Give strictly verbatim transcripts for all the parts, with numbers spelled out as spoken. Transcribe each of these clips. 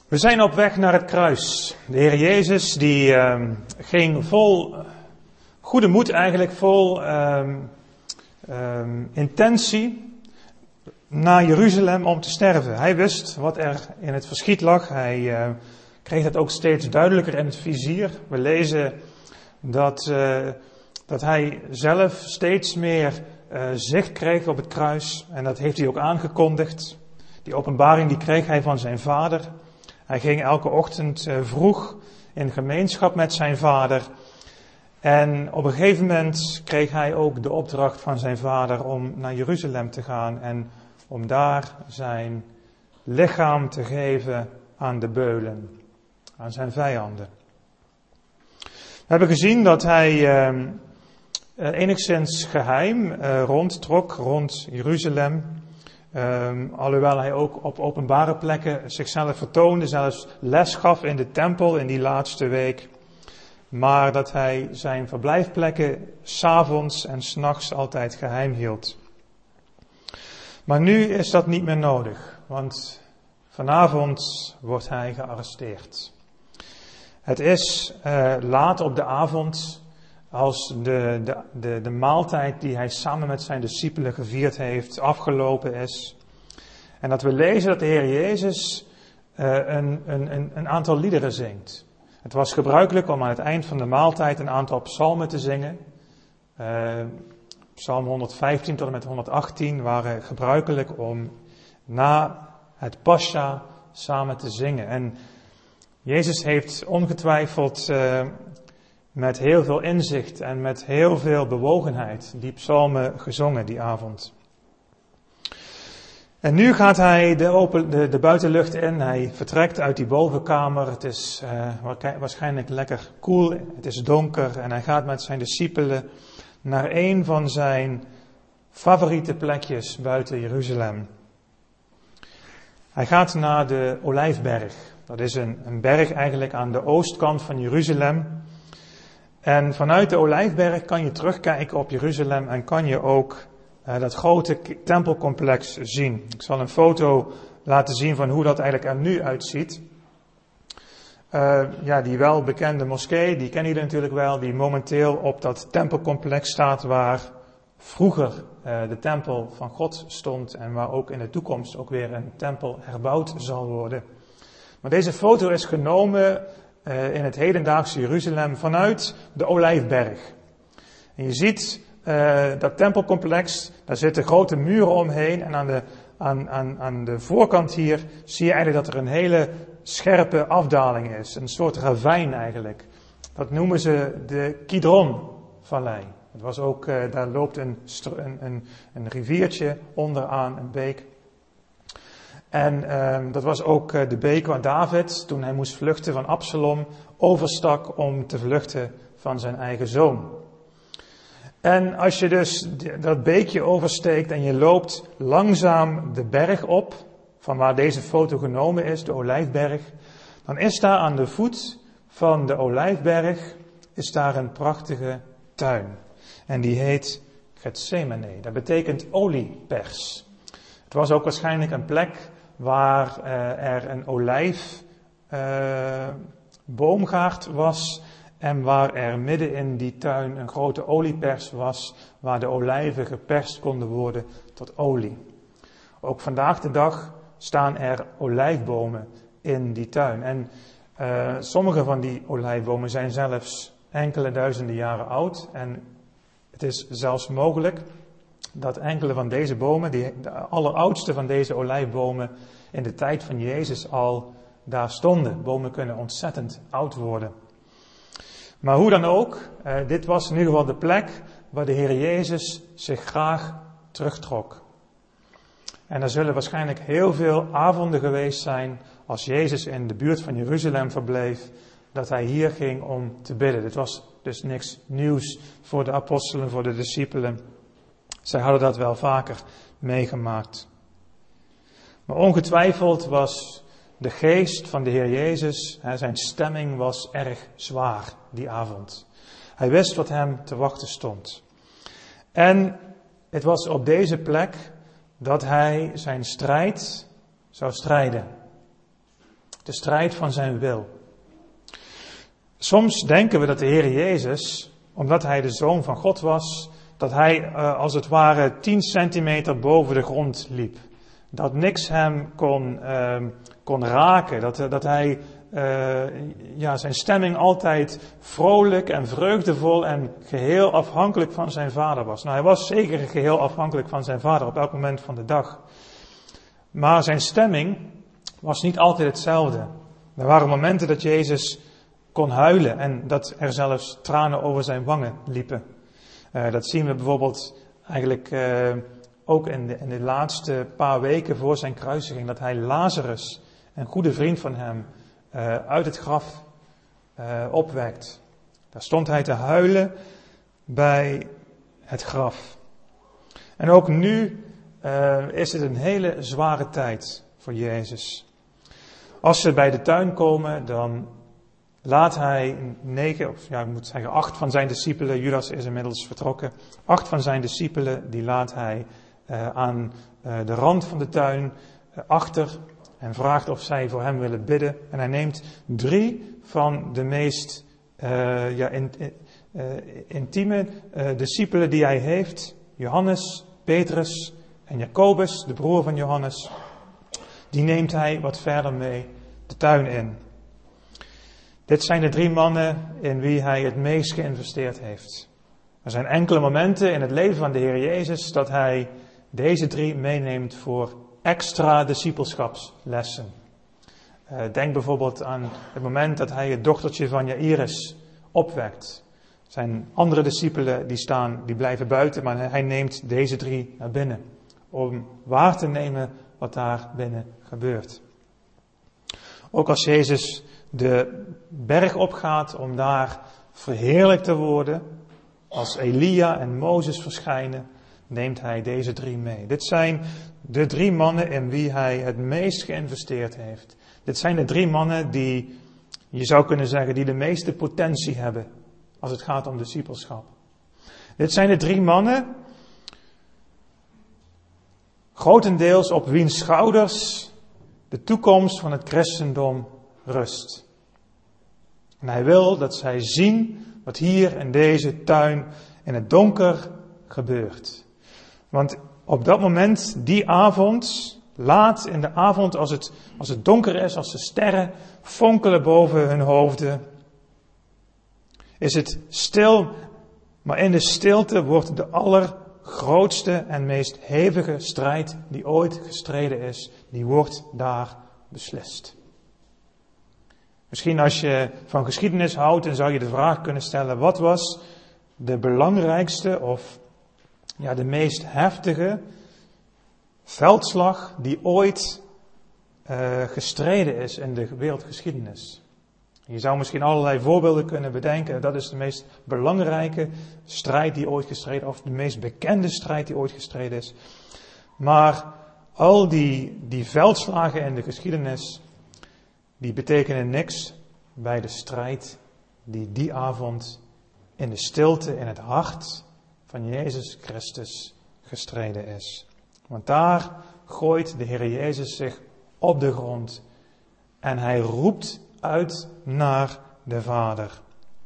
We zijn op weg naar het kruis. De Heer Jezus die uh, ging vol goede moed eigenlijk, vol uh, uh, intentie naar Jeruzalem om te sterven. Hij wist wat er in het verschiet lag. Hij uh, kreeg het ook steeds duidelijker in het vizier. We lezen dat, uh, dat hij zelf steeds meer uh, zicht kreeg op het kruis. En dat heeft hij ook aangekondigd. Die openbaring die kreeg hij van zijn vader. Hij ging elke ochtend uh, vroeg in gemeenschap met zijn vader. En op een gegeven moment kreeg hij ook de opdracht van zijn vader om naar Jeruzalem te gaan. En om daar zijn lichaam te geven aan de beulen. Aan zijn vijanden. We hebben gezien dat hij uh, uh, enigszins geheim uh, rondtrok rond Jeruzalem. Um, alhoewel hij ook op openbare plekken zichzelf vertoonde, zelfs les gaf in de tempel in die laatste week. Maar dat hij zijn verblijfplekken 's avonds en 's nachts altijd geheim hield. Maar nu is dat niet meer nodig, want vanavond wordt hij gearresteerd. Het is uh, laat op de avond, als de, de, de, de maaltijd die hij samen met zijn discipelen gevierd heeft, afgelopen is. En dat we lezen dat de Heer Jezus uh, een, een, een aantal liederen zingt. Het was gebruikelijk om aan het eind van de maaltijd een aantal psalmen te zingen. Uh, Psalm honderdvijftien tot en met honderdachttien waren gebruikelijk om na het Pascha samen te zingen. En Jezus heeft ongetwijfeld uh, met heel veel inzicht en met heel veel bewogenheid die psalmen gezongen die avond. En nu gaat hij de, open, de, de buitenlucht in. Hij vertrekt uit die bovenkamer. Het is uh, waarschijnlijk lekker koel. Het is donker. En hij gaat met zijn discipelen naar een van zijn favoriete plekjes buiten Jeruzalem. Hij gaat naar de Olijfberg. Dat is een, een berg eigenlijk aan de oostkant van Jeruzalem. En vanuit de Olijfberg kan je terugkijken op Jeruzalem en kan je ook uh, dat grote tempelcomplex zien. Ik zal een foto laten zien van hoe dat eigenlijk er nu uitziet. Uh, ja, die welbekende moskee, die kennen jullie natuurlijk wel, die momenteel op dat tempelcomplex staat waar vroeger uh, de tempel van God stond en waar ook in de toekomst ook weer een tempel herbouwd zal worden. Maar deze foto is genomen Uh, in het hedendaagse Jeruzalem vanuit de Olijfberg. En je ziet uh, dat tempelcomplex, daar zitten grote muren omheen en aan de, aan, aan, aan de voorkant hier zie je eigenlijk dat er een hele scherpe afdaling is. Een soort ravijn eigenlijk. Dat noemen ze de Kidron-vallei. Het was ook, uh, daar loopt een, een, een, een riviertje onderaan, een beek. En um, dat was ook uh, de beek waar David, toen hij moest vluchten van Absalom, overstak om te vluchten van zijn eigen zoon. En als je dus dat beekje oversteekt en je loopt langzaam de berg op, van waar deze foto genomen is, de Olijfberg, dan is daar aan de voet van de Olijfberg, is daar een prachtige tuin. En die heet Getsemane, dat betekent oliepers. Het was ook waarschijnlijk een plek waar uh, er een olijfboomgaard uh, was en waar er midden in die tuin een grote oliepers was, waar de olijven geperst konden worden tot olie. Ook vandaag de dag staan er olijfbomen in die tuin. En uh, sommige van die olijfbomen zijn zelfs enkele duizenden jaren oud. En het is zelfs mogelijk dat enkele van deze bomen, die, de alleroudste van deze olijfbomen, in de tijd van Jezus al daar stonden. Bomen kunnen ontzettend oud worden. Maar hoe dan ook, eh, dit was in ieder geval de plek waar de Heer Jezus zich graag terugtrok. En er zullen waarschijnlijk heel veel avonden geweest zijn, als Jezus in de buurt van Jeruzalem verbleef, dat hij hier ging om te bidden. Dit was dus niks nieuws voor de apostelen, voor de discipelen. Zij hadden dat wel vaker meegemaakt. Maar ongetwijfeld was de geest van de Heer Jezus, hè, zijn stemming was erg zwaar die avond. Hij wist wat hem te wachten stond. En het was op deze plek dat hij zijn strijd zou strijden. De strijd van zijn wil. Soms denken we dat de Heer Jezus, omdat hij de Zoon van God was, dat hij uh, als het ware tien centimeter boven de grond liep. Dat niks hem kon, uh, kon raken. Dat, dat hij uh, ja, zijn stemming altijd vrolijk en vreugdevol en geheel afhankelijk van zijn vader was. Nou, hij was zeker geheel afhankelijk van zijn vader op elk moment van de dag. Maar zijn stemming was niet altijd hetzelfde. Er waren momenten dat Jezus kon huilen en dat er zelfs tranen over zijn wangen liepen. Uh, dat zien we bijvoorbeeld eigenlijk uh, ook in de, in de laatste paar weken voor zijn kruisiging. Dat hij Lazarus, een goede vriend van hem, uh, uit het graf uh, opwekt. Daar stond hij te huilen bij het graf. En ook nu uh, is het een hele zware tijd voor Jezus. Als ze bij de tuin komen, dan laat hij negen, of ja, ik moet zeggen acht van zijn discipelen, Judas is inmiddels vertrokken, acht van zijn discipelen, die laat hij uh, aan uh, de rand van de tuin uh, achter en vraagt of zij voor hem willen bidden. En hij neemt drie van de meest uh, ja, in, uh, intieme uh, discipelen die hij heeft, Johannes, Petrus en Jacobus, de broer van Johannes, die neemt hij wat verder mee de tuin in. Dit zijn de drie mannen in wie hij het meest geïnvesteerd heeft. Er zijn enkele momenten in het leven van de Heer Jezus dat hij deze drie meeneemt voor extra discipelschapslessen. Uh, denk bijvoorbeeld aan het moment dat hij het dochtertje van Jairus opwekt. Er zijn andere discipelen die staan, die blijven buiten, maar hij neemt deze drie naar binnen. Om waar te nemen wat daar binnen gebeurt. Ook als Jezus de berg opgaat om daar verheerlijkt te worden, als Elia en Mozes verschijnen, neemt hij deze drie mee. Dit zijn de drie mannen in wie hij het meest geïnvesteerd heeft. Dit zijn de drie mannen die, je zou kunnen zeggen, die de meeste potentie hebben als het gaat om discipelschap. Dit zijn de drie mannen, grotendeels op wiens schouders de toekomst van het christendom rust. En hij wil dat zij zien wat hier in deze tuin in het donker gebeurt. Want op dat moment, die avond, laat in de avond als het, als het donker is, als de sterren fonkelen boven hun hoofden, is het stil, maar in de stilte wordt de allergrootste en meest hevige strijd die ooit gestreden is, die wordt daar beslist. Misschien als je van geschiedenis houdt, dan zou je de vraag kunnen stellen, wat was de belangrijkste of ja, de meest heftige veldslag die ooit uh, gestreden is in de wereldgeschiedenis? Je zou misschien allerlei voorbeelden kunnen bedenken. Dat is de meest belangrijke strijd die ooit gestreden, of de meest bekende strijd die ooit gestreden is. Maar al die, die veldslagen in de geschiedenis, die betekenen niks bij de strijd die die avond in de stilte, in het hart van Jezus Christus gestreden is. Want daar gooit de Heer Jezus zich op de grond en hij roept uit naar de Vader.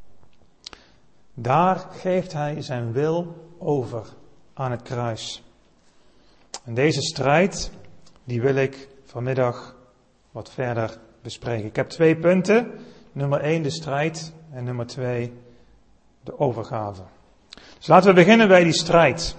Daar geeft hij zijn wil over aan het kruis. En deze strijd, die wil ik vanmiddag wat verder bespreken. Ik heb twee punten. Nummer één, de strijd. En nummer twee, de overgave. Dus laten we beginnen bij die strijd.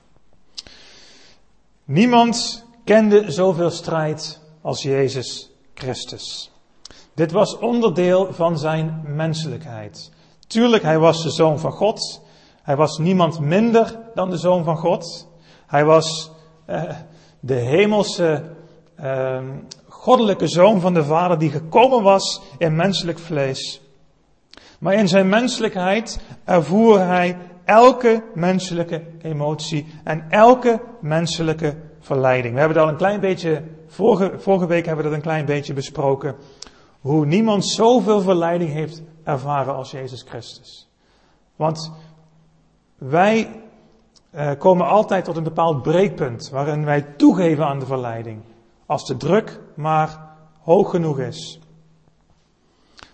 Niemand kende zoveel strijd als Jezus Christus. Dit was onderdeel van zijn menselijkheid. Tuurlijk, hij was de Zoon van God. Hij was niemand minder dan de Zoon van God. Hij was uh, de hemelse, uh, goddelijke Zoon van de Vader die gekomen was in menselijk vlees. Maar in zijn menselijkheid ervoer hij elke menselijke emotie en elke menselijke verleiding. We hebben dat al een klein beetje, vorige, vorige week hebben we dat een klein beetje besproken. Hoe niemand zoveel verleiding heeft ervaren als Jezus Christus. Want wij uh, komen altijd tot een bepaald breekpunt waarin wij toegeven aan de verleiding. Als de druk maar hoog genoeg is.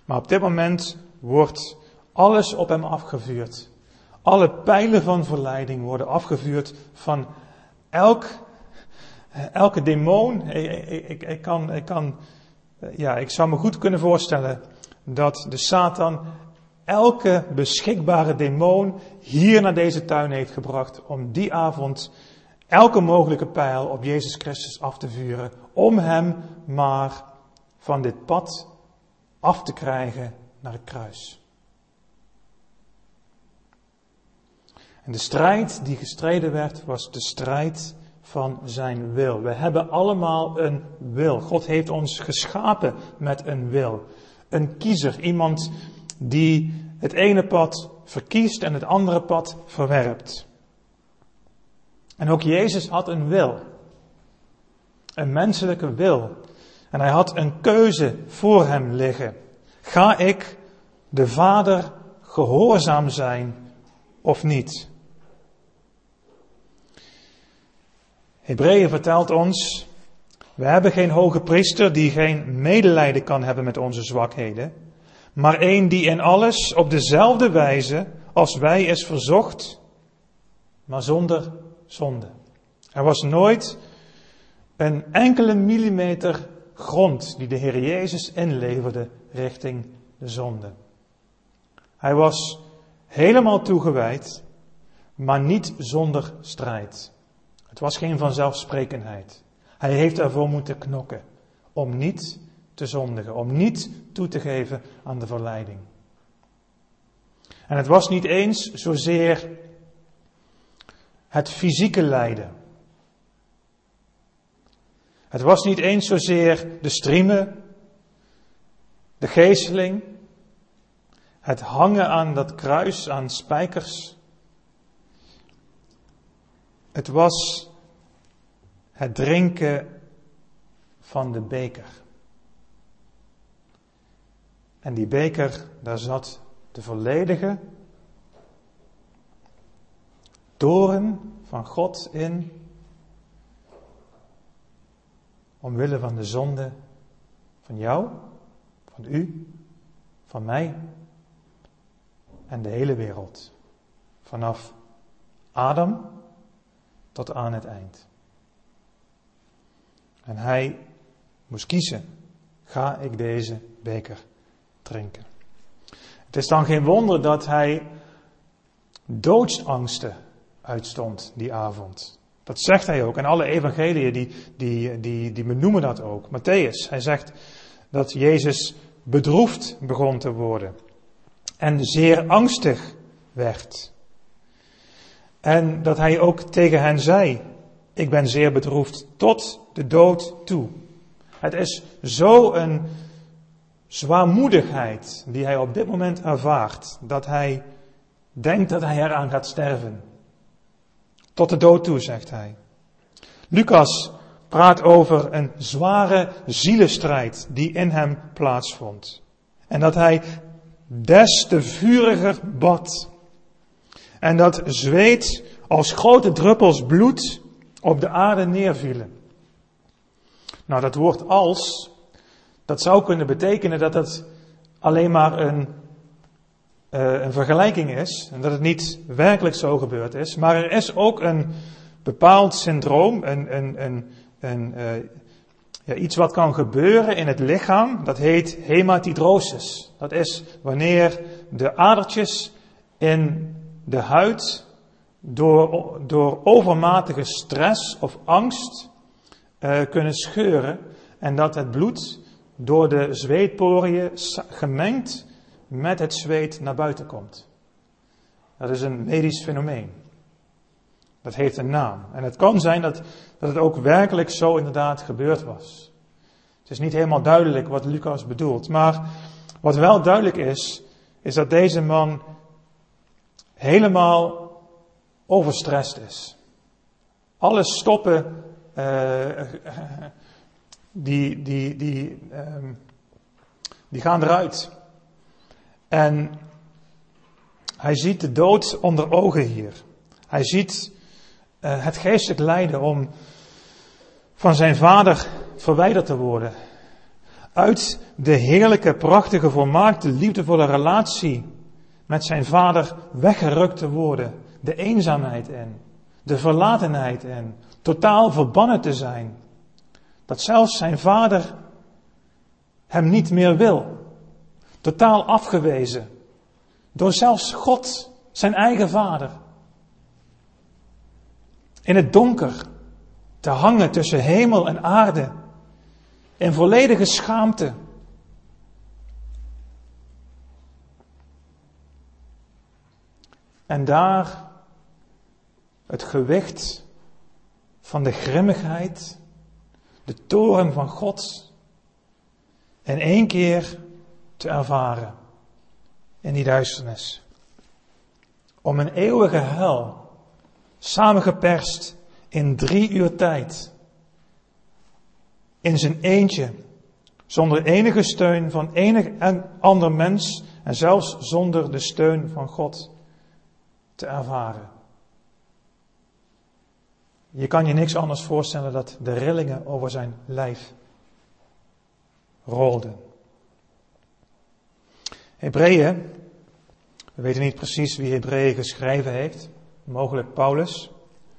Maar op dit moment wordt alles op hem afgevuurd. Alle pijlen van verleiding worden afgevuurd van elk, elke demon. Ik, ik, ik, ik, kan, ik, kan, ja, ik zou me goed kunnen voorstellen dat de Satan elke beschikbare demon hier naar deze tuin heeft gebracht om die avond elke mogelijke pijl op Jezus Christus af te vuren, om hem maar van dit pad af te krijgen naar het kruis. En de strijd die gestreden werd, was de strijd van zijn wil. We hebben allemaal een wil. God heeft ons geschapen met een wil. Een kiezer, iemand die het ene pad verkiest en het andere pad verwerpt. En ook Jezus had een wil. Een menselijke wil. En hij had een keuze voor hem liggen. Ga ik de Vader gehoorzaam zijn of niet? Hebreeën vertelt ons, we hebben geen hoge priester die geen medelijden kan hebben met onze zwakheden, maar één die in alles op dezelfde wijze als wij is verzocht, maar zonder zonde. Er was nooit een enkele millimeter grond die de Heer Jezus inleverde richting de zonde. Hij was helemaal toegewijd, maar niet zonder strijd. Het was geen vanzelfsprekendheid. Hij heeft ervoor moeten knokken om niet te zondigen, om niet toe te geven aan de verleiding. En het was niet eens zozeer het fysieke lijden. Het was niet eens zozeer de striemen, de geesteling, het hangen aan dat kruis, aan spijkers. Het was het drinken van de beker. En die beker, daar zat de volledige toorn van God in, omwille van de zonde van jou, van u, van mij en de hele wereld. Vanaf Adam tot aan het eind. En hij moest kiezen, ga ik deze beker drinken? Het is dan geen wonder dat hij doodsangsten uitstond die avond. Dat zegt hij ook. En alle evangeliën die, die, die, die benoemen dat ook. Matthäus, hij zegt dat Jezus bedroefd begon te worden. En zeer angstig werd. En dat hij ook tegen hen zei, ik ben zeer bedroefd tot de dood toe. Het is zo een zwaarmoedigheid die hij op dit moment ervaart, dat hij denkt dat hij eraan gaat sterven. Tot de dood toe, zegt hij. Lucas praat over een zware zielenstrijd die in hem plaatsvond. En dat hij des te vuriger bad. En dat zweet als grote druppels bloed op de aarde neervielen. Nou, dat woord als, dat zou kunnen betekenen dat het alleen maar een, uh, een vergelijking is. En dat het niet werkelijk zo gebeurd is. Maar er is ook een bepaald syndroom, een, een, een, een, uh, ja, iets wat kan gebeuren in het lichaam. Dat heet hematidrosis. Dat is wanneer de adertjes in de huid door, door overmatige stress of angst uh, kunnen scheuren. En dat het bloed door de zweetporiën gemengd met het zweet naar buiten komt. Dat is een medisch fenomeen. Dat heeft een naam. En het kan zijn dat, dat het ook werkelijk zo inderdaad gebeurd was. Het is niet helemaal duidelijk wat Lucas bedoelt. Maar wat wel duidelijk is, is dat deze man helemaal overstrest is. Alle stoppen uh, die, die, die, um, die gaan eruit. En hij ziet de dood onder ogen hier. Hij ziet uh, het geestelijk lijden om van zijn vader verwijderd te worden. Uit de heerlijke, prachtige, volmaakte, liefdevolle relatie met zijn vader weggerukt te worden. De eenzaamheid in, de verlatenheid in, totaal verbannen te zijn. Dat zelfs zijn vader hem niet meer wil. Totaal afgewezen. Door zelfs God, zijn eigen vader. In het donker te hangen tussen hemel en aarde. In volledige schaamte. En daar het gewicht van de grimmigheid, de toorn van God, in één keer te ervaren in die duisternis. Om een eeuwige hel, samengeperst in drie uur tijd, in zijn eentje, zonder enige steun van enig ander mens en zelfs zonder de steun van God te ervaren. Je kan je niks anders voorstellen dat de rillingen over zijn lijf rolden. Hebreeën, we weten niet precies wie Hebreeën geschreven heeft, mogelijk Paulus.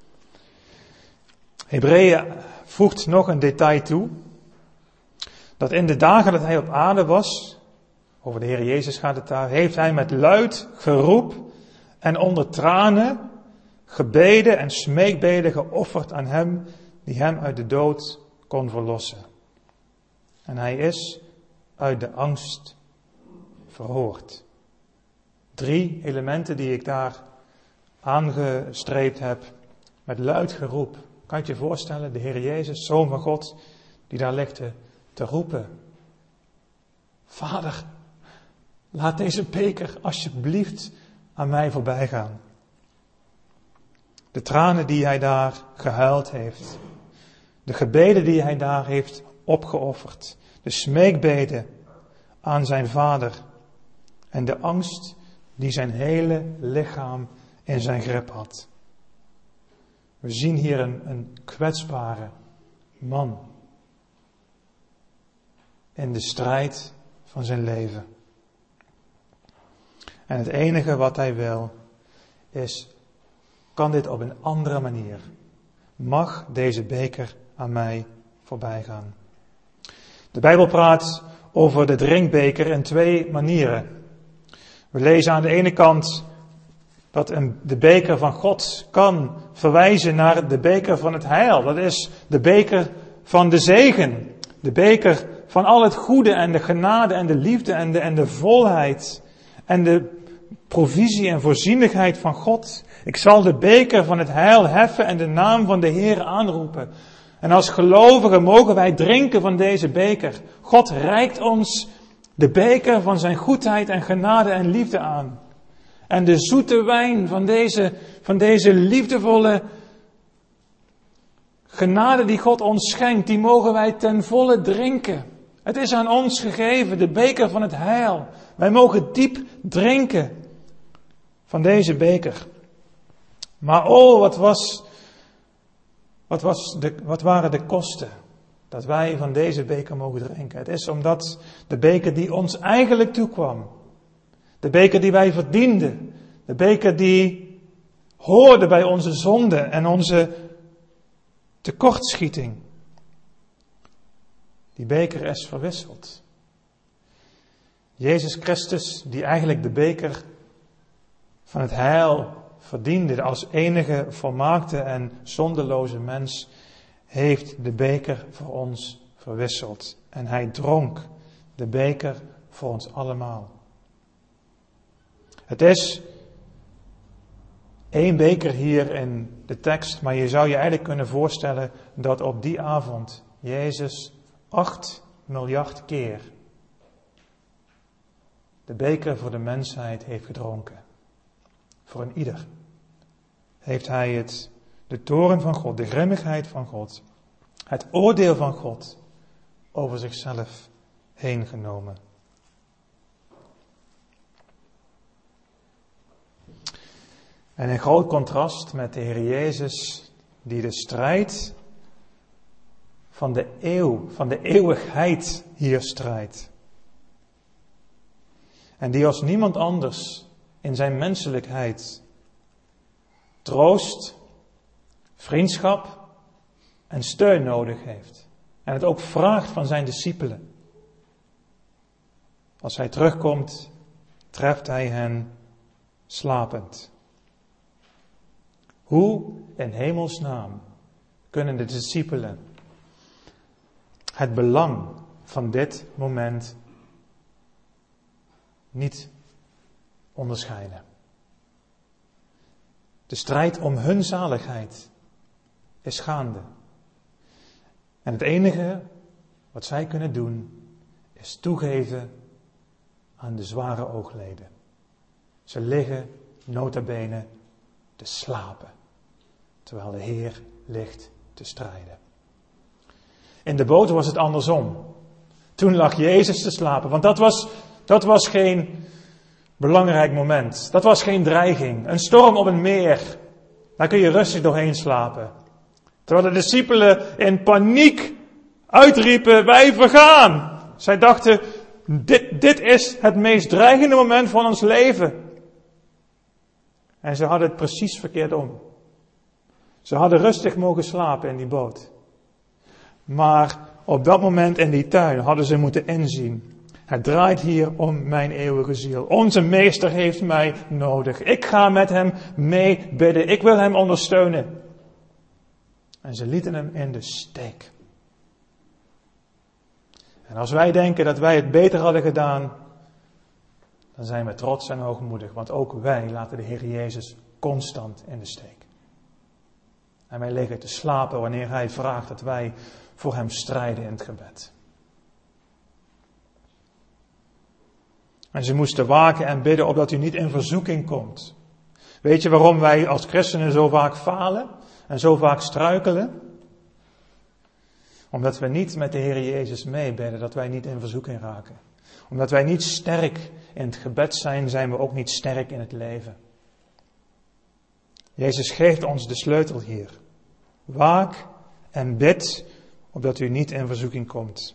Hebreeën voegt nog een detail toe, dat in de dagen dat hij op aarde was, over de Heer Jezus gaat het daar, heeft hij met luid geroep en onder tranen gebeden en smeekbeden geofferd aan hem die hem uit de dood kon verlossen. En hij is uit de angst verhoord. Drie elementen die ik daar aangestreept heb met luid geroep. Kan je je voorstellen, de Heer Jezus, Zoon van God, die daar ligt te, te roepen. Vader, laat deze beker alsjeblieft aan mij voorbij gaan. De tranen die hij daar gehuild heeft. De gebeden die hij daar heeft opgeofferd. De smeekbeden aan zijn vader. En de angst die zijn hele lichaam in zijn grip had. We zien hier een, een kwetsbare man. In de strijd van zijn leven. En het enige wat hij wil is, kan dit op een andere manier? Mag deze beker aan mij voorbij gaan? De Bijbel praat over de drinkbeker in twee manieren. We lezen aan de ene kant dat een, de beker van God kan verwijzen naar de beker van het heil. Dat is de beker van de zegen. De beker van al het goede en de genade en de liefde en de, en de volheid en de provisie en voorzienigheid van God. Ik zal de beker van het heil heffen en de naam van de Heer aanroepen. En als gelovigen mogen wij drinken van deze beker. God reikt ons de beker van zijn goedheid en genade en liefde aan. En de zoete wijn van deze, van deze liefdevolle genade die God ons schenkt, die mogen wij ten volle drinken. Het is aan ons gegeven, de beker van het heil. Wij mogen diep drinken van deze beker. Maar oh, wat, was, wat, was de, wat waren de kosten dat wij van deze beker mogen drinken? Het is omdat de beker die ons eigenlijk toekwam, de beker die wij verdienden, de beker die hoorde bij onze zonde en onze tekortschieting, die beker is verwisseld. Jezus Christus, die eigenlijk de beker van het heil verdiende als enige volmaakte en zondeloze mens, heeft de beker voor ons verwisseld. En hij dronk de beker voor ons allemaal. Het is één beker hier in de tekst, maar je zou je eigenlijk kunnen voorstellen dat op die avond Jezus acht miljard keer de beker voor de mensheid heeft gedronken. Voor een ieder heeft hij het, de toorn van God, de grimmigheid van God, het oordeel van God over zichzelf heen genomen. En in groot contrast met de Heer Jezus, die de strijd van de eeuw, van de eeuwigheid hier strijdt. En die als niemand anders in zijn menselijkheid troost, vriendschap en steun nodig heeft. En het ook vraagt van zijn discipelen. Als hij terugkomt, treft hij hen slapend. Hoe in hemelsnaam kunnen de discipelen het belang van dit moment niet onderscheiden? De strijd om hun zaligheid is gaande. En het enige wat zij kunnen doen is toegeven aan de zware oogleden. Ze liggen nota bene te slapen, terwijl de Heer ligt te strijden. In de boot was het andersom. Toen lag Jezus te slapen, want dat was, dat was geen belangrijk moment. Dat was geen dreiging. Een storm op een meer, daar kun je rustig doorheen slapen. Terwijl de discipelen in paniek uitriepen, wij vergaan. Zij dachten, dit, dit is het meest dreigende moment van ons leven. En ze hadden het precies verkeerd om. Ze hadden rustig mogen slapen in die boot. Maar op dat moment in die tuin hadden ze moeten inzien. Het draait hier om mijn eeuwige ziel. Onze meester heeft mij nodig. Ik ga met hem mee bidden. Ik wil hem ondersteunen. En ze lieten hem in de steek. En als wij denken dat wij het beter hadden gedaan, dan zijn we trots en hoogmoedig. Want ook wij laten de Heer Jezus constant in de steek. En wij liggen te slapen wanneer hij vraagt dat wij voor hem strijden in het gebed. En ze moesten waken en bidden opdat u niet in verzoeking komt. Weet je waarom wij als christenen zo vaak falen en zo vaak struikelen? Omdat we niet met de Heer Jezus meebidden, dat wij niet in verzoeking raken. Omdat wij niet sterk in het gebed zijn, zijn we ook niet sterk in het leven. Jezus geeft ons de sleutel hier. Waak en bid, opdat u niet in verzoeking komt.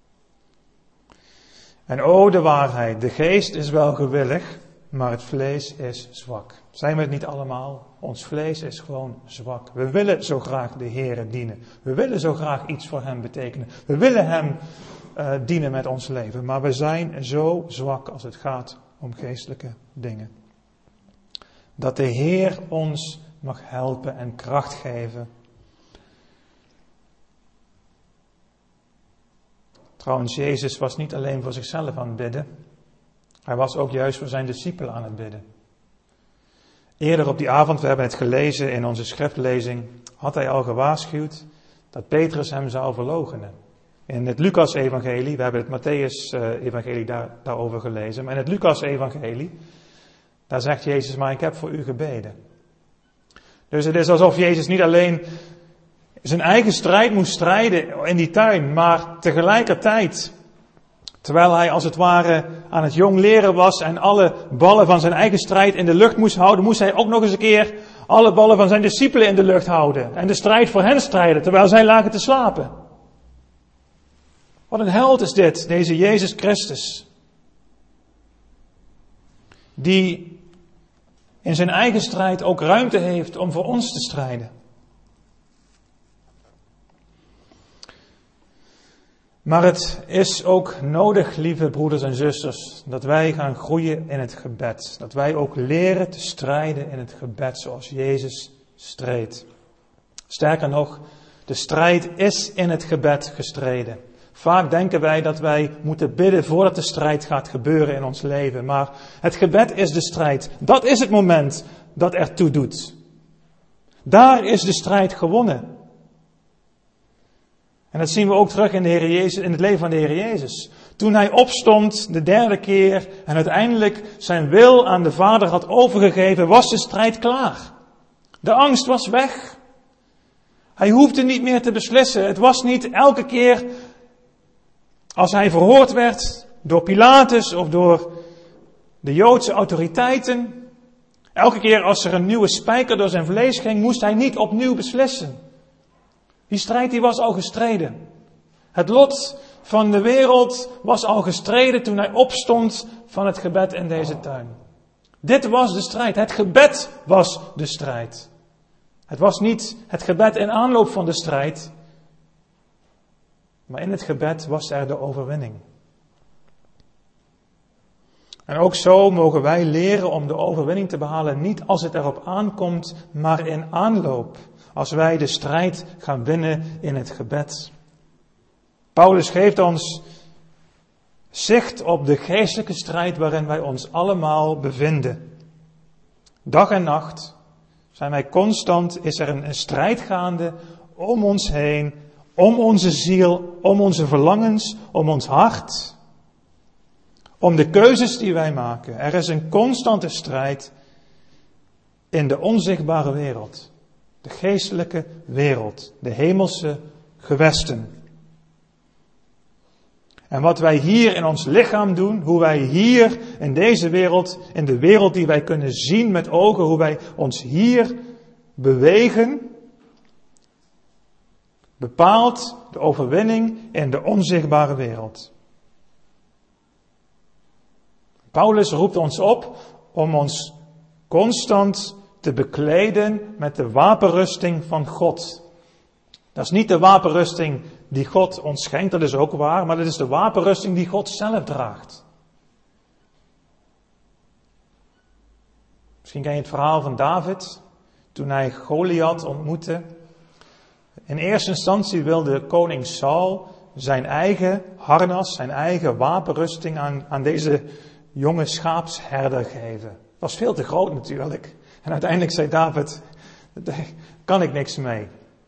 En o, de waarheid, de geest is wel gewillig, maar het vlees is zwak. Zijn we het niet allemaal? Ons vlees is gewoon zwak. We willen zo graag de Heere dienen. We willen zo graag iets voor hem betekenen. We willen hem uh, dienen met ons leven. Maar we zijn zo zwak als het gaat om geestelijke dingen. Dat de Heer ons mag helpen en kracht geven. Trouwens, Jezus was niet alleen voor zichzelf aan het bidden. Hij was ook juist voor zijn discipelen aan het bidden. Eerder op die avond, we hebben het gelezen in onze schriftlezing, had hij al gewaarschuwd dat Petrus hem zou verloochenen. In het Lucas-evangelie, we hebben het Matthäus-evangelie daar, daarover gelezen, maar in het Lucas-evangelie, daar zegt Jezus, maar ik heb voor u gebeden. Dus het is alsof Jezus niet alleen zijn eigen strijd moest strijden in die tuin, maar tegelijkertijd, terwijl hij als het ware aan het jong leren was en alle ballen van zijn eigen strijd in de lucht moest houden, moest hij ook nog eens een keer alle ballen van zijn discipelen in de lucht houden en de strijd voor hen strijden, terwijl zij lagen te slapen. Wat een held is dit, deze Jezus Christus, die in zijn eigen strijd ook ruimte heeft om voor ons te strijden. Maar het is ook nodig, lieve broeders en zusters, dat wij gaan groeien in het gebed. Dat wij ook leren te strijden in het gebed zoals Jezus streed. Sterker nog, de strijd is in het gebed gestreden. Vaak denken wij dat wij moeten bidden voordat de strijd gaat gebeuren in ons leven. Maar het gebed is de strijd. Dat is het moment dat ertoe doet. Daar is de strijd gewonnen. En dat zien we ook terug in, de Heer Jezus, in het leven van de Heer Jezus. Toen hij opstond de derde keer en uiteindelijk zijn wil aan de Vader had overgegeven, was de strijd klaar. De angst was weg. Hij hoefde niet meer te beslissen. Het was niet elke keer als hij verhoord werd door Pilatus of door de Joodse autoriteiten. Elke keer als er een nieuwe spijker door zijn vlees ging, moest hij niet opnieuw beslissen. Die strijd die was al gestreden. Het lot van de wereld was al gestreden toen hij opstond van het gebed in deze tuin. Dit was de strijd. Het gebed was de strijd. Het was niet het gebed in aanloop van de strijd. Maar in het gebed was er de overwinning. En ook zo mogen wij leren om de overwinning te behalen. Niet als het erop aankomt, maar in aanloop. Als wij de strijd gaan winnen in het gebed. Paulus geeft ons zicht op de geestelijke strijd waarin wij ons allemaal bevinden. Dag en nacht zijn wij constant, is er een, een strijd gaande om ons heen, om onze ziel, om onze verlangens, om ons hart, om de keuzes die wij maken. Er is een constante strijd in de onzichtbare wereld, de geestelijke wereld, de hemelse gewesten. En wat wij hier in ons lichaam doen, hoe wij hier in deze wereld, in de wereld die wij kunnen zien met ogen, hoe wij ons hier bewegen, bepaalt de overwinning in de onzichtbare wereld. Paulus roept ons op om ons constant te bekleden met de wapenrusting van God. Dat is niet de wapenrusting die God ons schenkt, dat is ook waar, maar dat is de wapenrusting die God zelf draagt. Misschien ken je het verhaal van David, toen hij Goliath ontmoette. In eerste instantie wilde koning Saul zijn eigen harnas, zijn eigen wapenrusting aan, aan deze jonge schaapsherder geven. Dat was veel te groot natuurlijk. En uiteindelijk zei David, daar kan ik niks mee.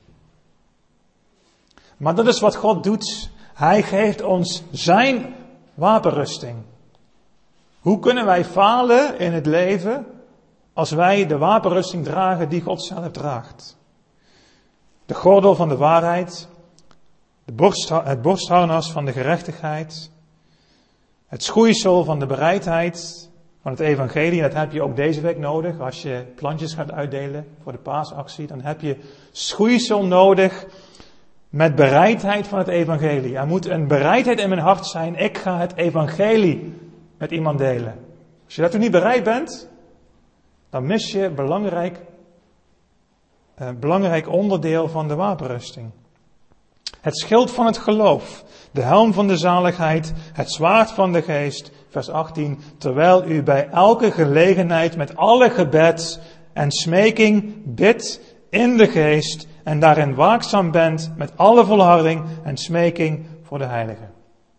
Maar dat is wat God doet. Hij geeft ons zijn wapenrusting. Hoe kunnen wij falen in het leven als wij de wapenrusting dragen die God zelf draagt? De gordel van de waarheid, de borst, het borstharnas van de gerechtigheid, het schoeisel van de bereidheid van het evangelie. Dat heb je ook deze week nodig. Als je plantjes gaat uitdelen voor de paasactie, dan heb je schoeisel nodig met bereidheid van het evangelie. Er moet een bereidheid in mijn hart zijn. Ik ga het evangelie met iemand delen. Als je daartoe niet bereid bent, dan mis je belangrijk, eh, belangrijk onderdeel van de wapenrusting. Het schild van het geloof, de helm van de zaligheid, het zwaard van de geest, vers achttien, terwijl u bij elke gelegenheid met alle gebed en smeking bidt in de geest en daarin waakzaam bent met alle volharding en smeking voor de heiligen.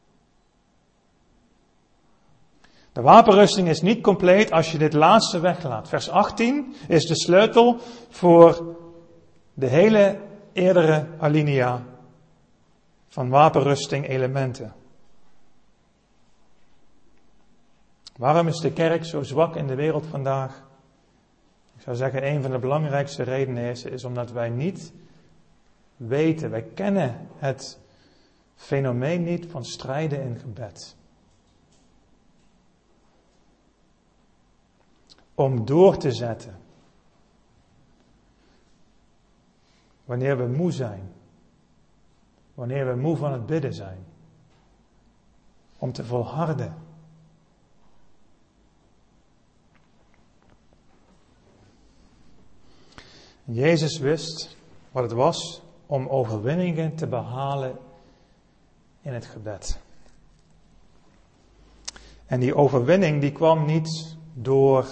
De wapenrusting is niet compleet als je dit laatste weglaat. Vers achttien is de sleutel voor de hele eerdere alinea van wapenrusting elementen. Waarom is de kerk zo zwak in de wereld vandaag? Ik zou zeggen, een van de belangrijkste redenen is, is omdat wij niet weten, wij kennen het fenomeen niet van strijden in gebed. Om door te zetten. Wanneer we moe zijn. Wanneer we moe van het bidden zijn. Om te volharden. Jezus wist wat het was om overwinningen te behalen in het gebed. En die overwinning die kwam niet door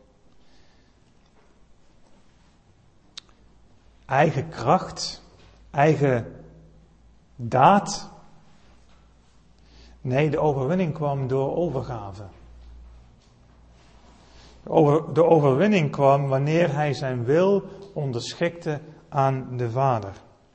eigen kracht, eigen daad. Nee, de overwinning kwam door overgave. De, over, de overwinning kwam wanneer hij zijn wil onderschikte aan de Vader.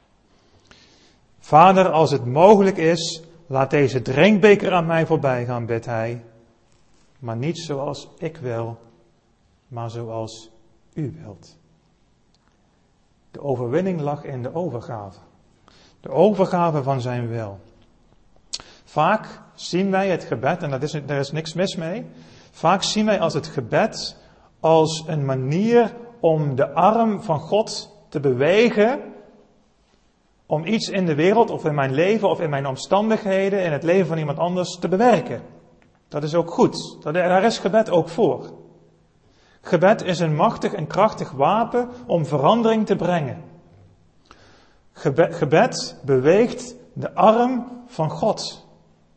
Vader, als het mogelijk is, laat deze drinkbeker aan mij voorbij gaan, bidt hij. Maar niet zoals ik wil, maar zoals u wilt. De overwinning lag in de overgave. De overgave van zijn wil. Vaak zien wij het gebed, en dat is, daar is niks mis mee. Vaak zien wij als het gebed als een manier om de arm van God te bewegen om iets in de wereld of in mijn leven of in mijn omstandigheden, in het leven van iemand anders te bewerken. Dat is ook goed. Daar is gebed ook voor. Gebed is een machtig en krachtig wapen om verandering te brengen. Gebed, gebed beweegt de arm van God.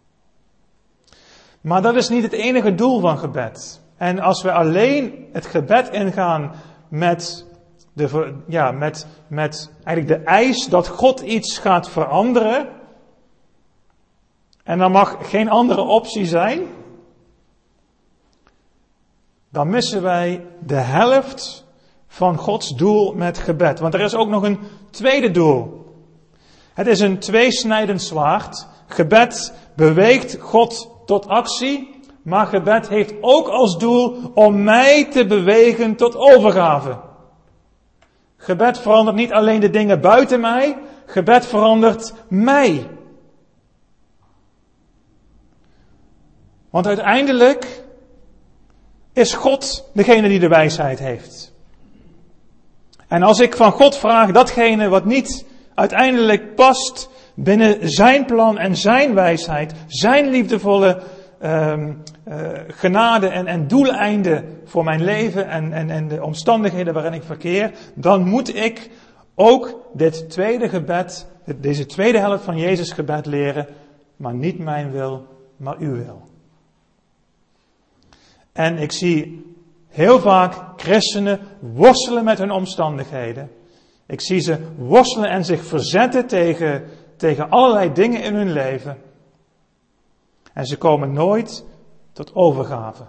Maar dat is niet het enige doel van gebed. En als we alleen het gebed ingaan met, de, ja, met, met eigenlijk de eis dat God iets gaat veranderen, en er mag geen andere optie zijn, dan missen wij de helft van Gods doel met gebed. Want er is ook nog een tweede doel. Het is een tweesnijdend zwaard. Gebed beweegt God tot actie, maar gebed heeft ook als doel om mij te bewegen tot overgave. Gebed verandert niet alleen de dingen buiten mij, gebed verandert mij. Want uiteindelijk is God degene die de wijsheid heeft. En als ik van God vraag datgene wat niet uiteindelijk past binnen zijn plan en zijn wijsheid, zijn liefdevolle um, uh, genade en, en doeleinden voor mijn leven en, en, en de omstandigheden waarin ik verkeer, dan moet ik ook dit tweede gebed, deze tweede helft van Jezus' gebed leren, maar niet mijn wil, maar uw wil. En ik zie heel vaak christenen worstelen met hun omstandigheden. Ik zie ze worstelen en zich verzetten tegen, tegen allerlei dingen in hun leven. En ze komen nooit tot overgave.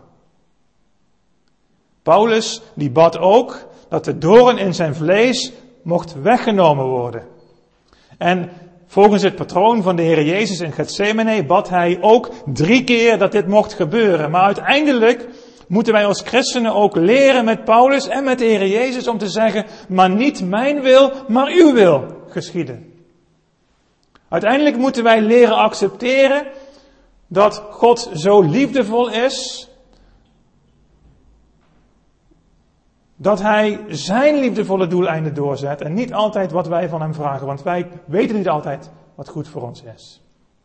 Paulus, die bad ook dat de doorn in zijn vlees mocht weggenomen worden. En volgens het patroon van de Heer Jezus in Getsemane bad hij ook drie keer dat dit mocht gebeuren. Maar uiteindelijk moeten wij als christenen ook leren met Paulus en met de Heer Jezus om te zeggen, maar niet mijn wil, maar uw wil geschieden. Uiteindelijk moeten wij leren accepteren dat God zo liefdevol is, dat hij zijn liefdevolle doeleinden doorzet en niet altijd wat wij van hem vragen, want wij weten niet altijd wat goed voor ons is.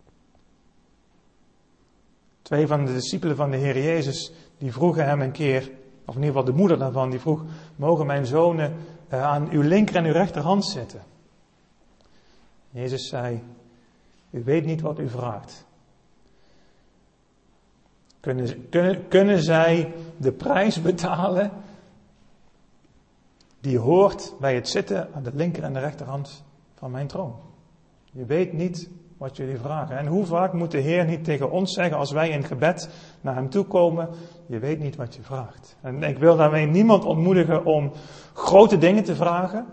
Twee van de discipelen van de Heer Jezus, die vroegen hem een keer, of in ieder geval de moeder daarvan, die vroeg, mogen mijn zonen uh, aan uw linker en uw rechterhand zitten? Jezus zei, u weet niet wat u vraagt. Kunnen, kunnen, kunnen zij de prijs betalen die hoort bij het zitten aan de linker en de rechterhand van mijn troon? Je weet niet wat jullie vragen. En hoe vaak moet de Heer niet tegen ons zeggen als wij in gebed naar hem toe komen, je weet niet wat je vraagt. En ik wil daarmee niemand ontmoedigen om grote dingen te vragen.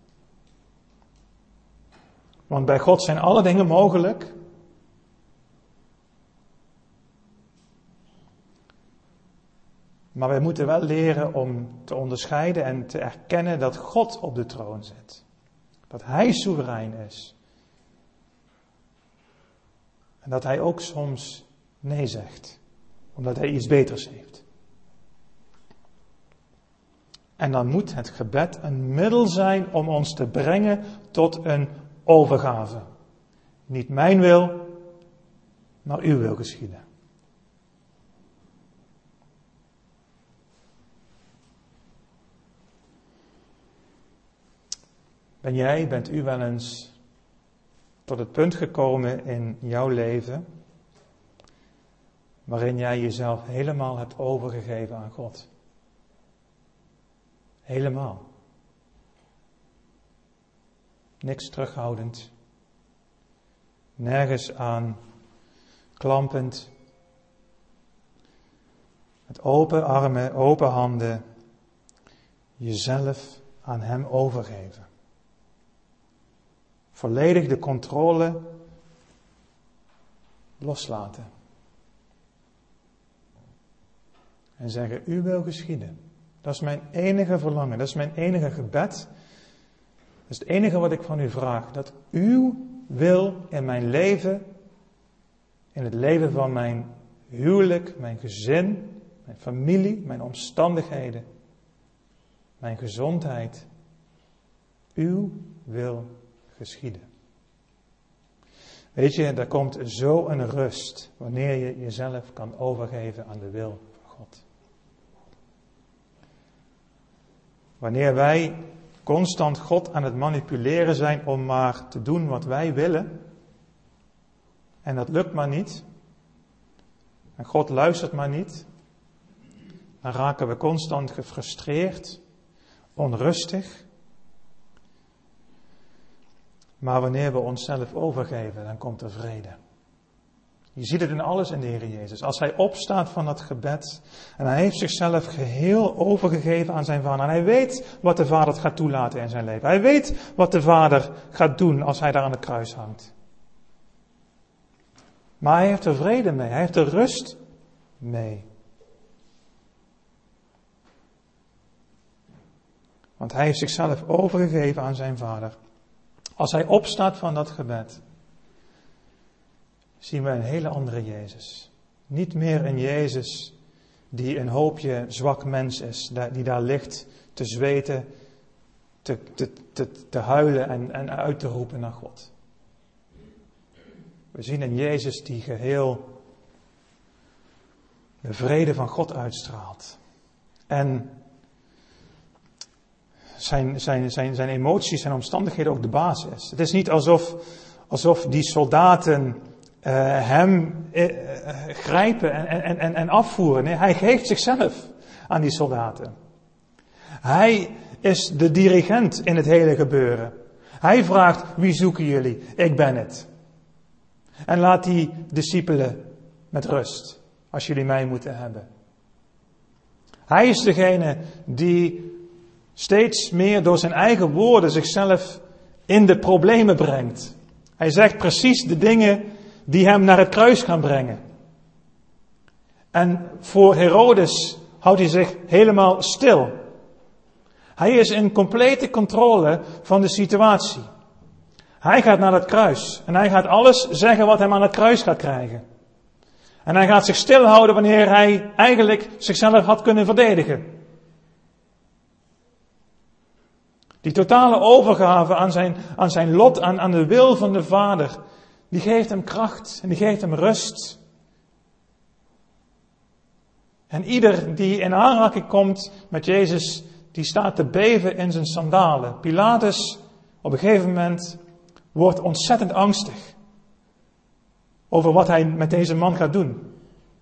Want bij God zijn alle dingen mogelijk. Maar wij moeten wel leren om te onderscheiden en te erkennen dat God op de troon zit. Dat hij soeverein is. En dat hij ook soms nee zegt. Omdat hij iets beters heeft. En dan moet het gebed een middel zijn om ons te brengen tot een overgave. Niet mijn wil, maar uw wil geschieden. Ben jij, bent u wel eens tot het punt gekomen in jouw leven waarin jij jezelf helemaal hebt overgegeven aan God? Helemaal. Niks terughoudend. Nergens aan klampend. Met open armen, open handen. Jezelf aan hem overgeven. Volledig de controle loslaten. En zeggen, u wil geschieden. Dat is mijn enige verlangen, dat is mijn enige gebed. Dat is het enige wat ik van u vraag. Dat uw wil in mijn leven, in het leven van mijn huwelijk, mijn gezin, mijn familie, mijn omstandigheden, mijn gezondheid, uw wil geschieden. Weet je, er komt zo een rust wanneer je jezelf kan overgeven aan de wil van God. Wanneer wij constant God aan het manipuleren zijn om maar te doen wat wij willen, en dat lukt maar niet, en God luistert maar niet, dan raken we constant gefrustreerd, onrustig. Maar wanneer we onszelf overgeven, dan komt er vrede. Je ziet het in alles in de Heer Jezus. Als hij opstaat van dat gebed en hij heeft zichzelf geheel overgegeven aan zijn Vader. En hij weet wat de Vader gaat toelaten in zijn leven. Hij weet wat de Vader gaat doen als hij daar aan het kruis hangt. Maar hij heeft er vrede mee. Hij heeft er rust mee. Want hij heeft zichzelf overgegeven aan zijn Vader. Als hij opstaat van dat gebed, zien we een hele andere Jezus. Niet meer een Jezus die een hoopje zwak mens is, die daar ligt te zweten, te, te, te, te huilen en, en uit te roepen naar God. We zien een Jezus die geheel de vrede van God uitstraalt. En zijn, zijn, zijn, zijn emoties en omstandigheden ook de baas is. Het is niet alsof, alsof die soldaten uh, hem uh, grijpen en, en, en, en afvoeren. Nee, hij geeft zichzelf aan die soldaten. Hij is de dirigent in het hele gebeuren. Hij vraagt, wie zoeken jullie? Ik ben het. En laat die discipelen met rust, als jullie mij moeten hebben. Hij is degene die steeds meer door zijn eigen woorden zichzelf in de problemen brengt. Hij zegt precies de dingen die hem naar het kruis gaan brengen. En voor Herodes houdt hij zich helemaal stil. Hij is in complete controle van de situatie. Hij gaat naar het kruis en hij gaat alles zeggen wat hem aan het kruis gaat krijgen. En hij gaat zich stilhouden wanneer hij eigenlijk zichzelf had kunnen verdedigen. Die totale overgave aan zijn, aan zijn lot, aan, aan de wil van de Vader, die geeft hem kracht en die geeft hem rust. En ieder die in aanraking komt met Jezus, die staat te beven in zijn sandalen. Pilatus op een gegeven moment wordt ontzettend angstig over wat hij met deze man gaat doen.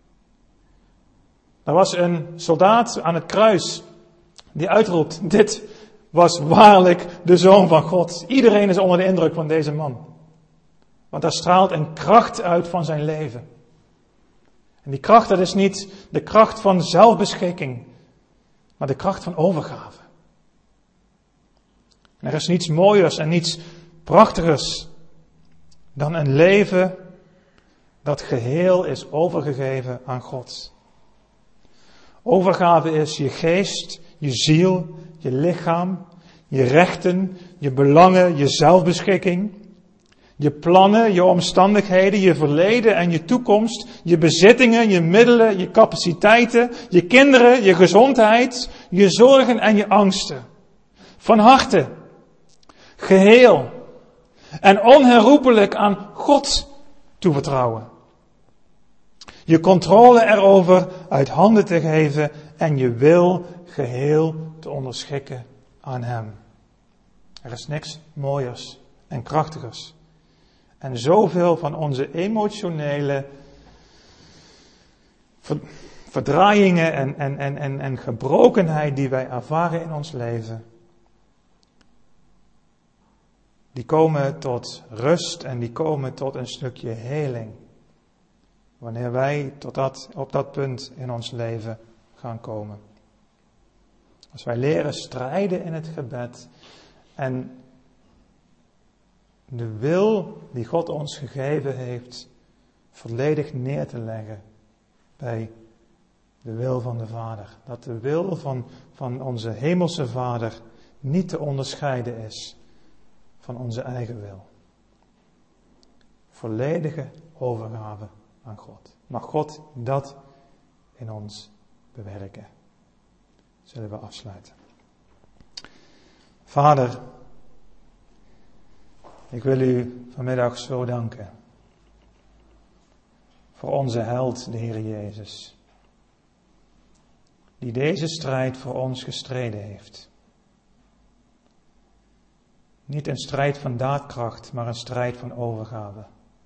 Er was een soldaat aan het kruis die uitroept, dit was waarlijk de Zoon van God. Iedereen is onder de indruk van deze man. Want daar straalt een kracht uit van zijn leven. En die kracht, dat is niet de kracht van zelfbeschikking, maar de kracht van overgave. En er is niets mooiers en niets prachtigers dan een leven dat geheel is overgegeven aan God. Overgave is je geest, je ziel, je lichaam, je rechten, je belangen, je zelfbeschikking, je plannen, je omstandigheden, je verleden en je toekomst, je bezittingen, je middelen, je capaciteiten, je kinderen, je gezondheid, je zorgen en je angsten. Van harte, geheel en onherroepelijk aan God toevertrouwen. Je controle erover uit handen te geven en je wil geheel te onderschikken aan Hem. Er is niks mooiers en krachtigers. En zoveel van onze emotionele verdraaiingen en, en, en, en, en gebrokenheid die wij ervaren in ons leven, die komen tot rust en die komen tot een stukje heling. Wanneer wij tot dat, op dat punt in ons leven gaan komen. Als wij leren strijden in het gebed en de wil die God ons gegeven heeft volledig neer te leggen bij de wil van de Vader. Dat de wil van, van onze hemelse Vader niet te onderscheiden is van onze eigen wil. Volledige overgave aan God. Mag God dat in ons bewerken. Zullen we afsluiten. Vader, ik wil u vanmiddag zo danken voor onze held, de Heer Jezus. Die deze strijd voor ons gestreden heeft. Niet een strijd van daadkracht, maar een strijd van overgave.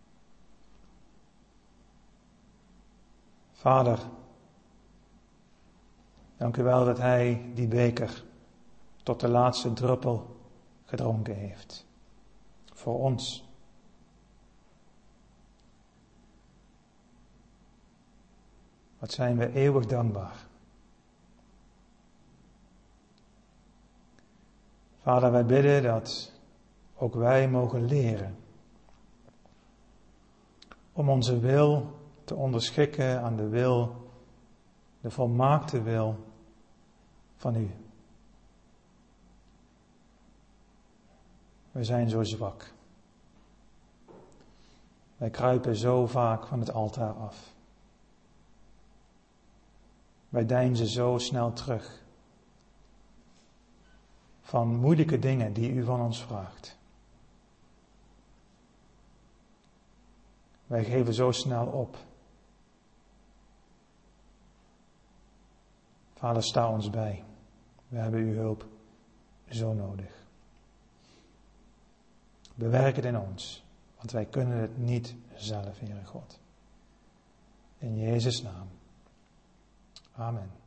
Vader, dank u wel dat Hij die beker tot de laatste druppel gedronken heeft. Voor ons. Wat zijn we eeuwig dankbaar. Vader, wij bidden dat ook wij mogen leren om onze wil te onderschikken aan de wil, de volmaakte wil van u. We zijn zo zwak. Wij kruipen zo vaak van het altaar af. Wij deinzen zo snel terug van moeilijke dingen die u van ons vraagt. Wij geven zo snel op. Vader, sta ons bij. We hebben uw hulp zo nodig. Bewerk het in ons, want wij kunnen het niet zelf, Heere God. In Jezus' naam. Amen.